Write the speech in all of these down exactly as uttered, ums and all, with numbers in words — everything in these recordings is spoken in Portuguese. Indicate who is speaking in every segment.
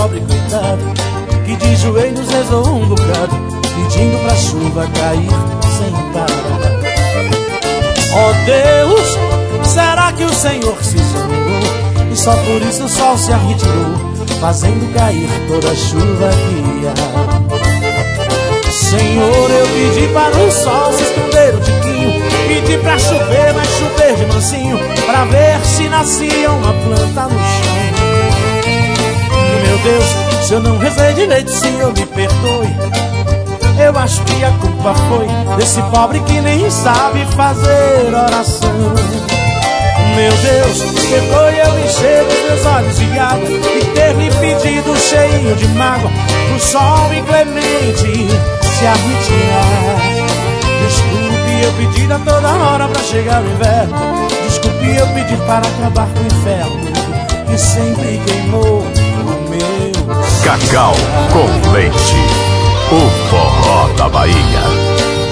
Speaker 1: pobre coitado que de joelhos rezou um bocado, pedindo pra chuva cair sem parar. Ó Deus, será que o Senhor se zangou e só por isso o sol se retirou, fazendo cair toda a chuva que há? Senhor, eu pedi para o sol se esconder um tiquinho, pedi pra chover, mas chover de mansinho, pra ver se nascia uma planta no chão. Meu Deus, se eu não rezei direito, Senhor, me perdoe. Eu acho que a culpa foi desse pobre que nem sabe fazer oração. Meu Deus, perdoe eu encher os meus olhos de água e ter lhe pedido cheio de mágoa pro sol inclemente se retirar. Desculpe eu pedir a toda hora pra chegar o inverno, desculpe eu pedir para acabar com o inferno que sempre queimou o meu
Speaker 2: Cacau com Leite, o forró da Bahia.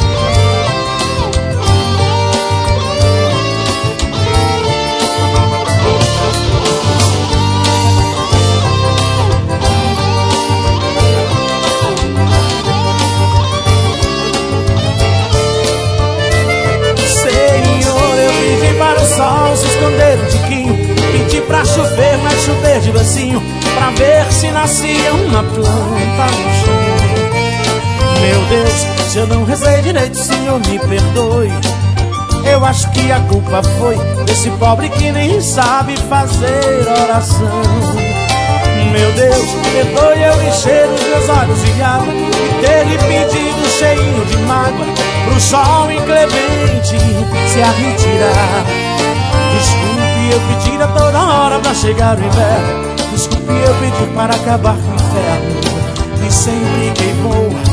Speaker 1: Sol se esconder um tiquinho, pedi pra chover, mas chover de bacinho, pra ver se nascia uma planta no chão. Meu Deus, se eu não rezei direito, Senhor, me perdoe. Eu acho que a culpa foi desse pobre que nem sabe fazer oração. Meu Deus, perdoe eu encher os meus olhos de água e ter lhe pedido cheinho de mágoa pro sol inclemente se retirar. Desculpe eu pedir a toda hora pra chegar o inverno, desculpe eu pedir para acabar com o inferno que sempre queimou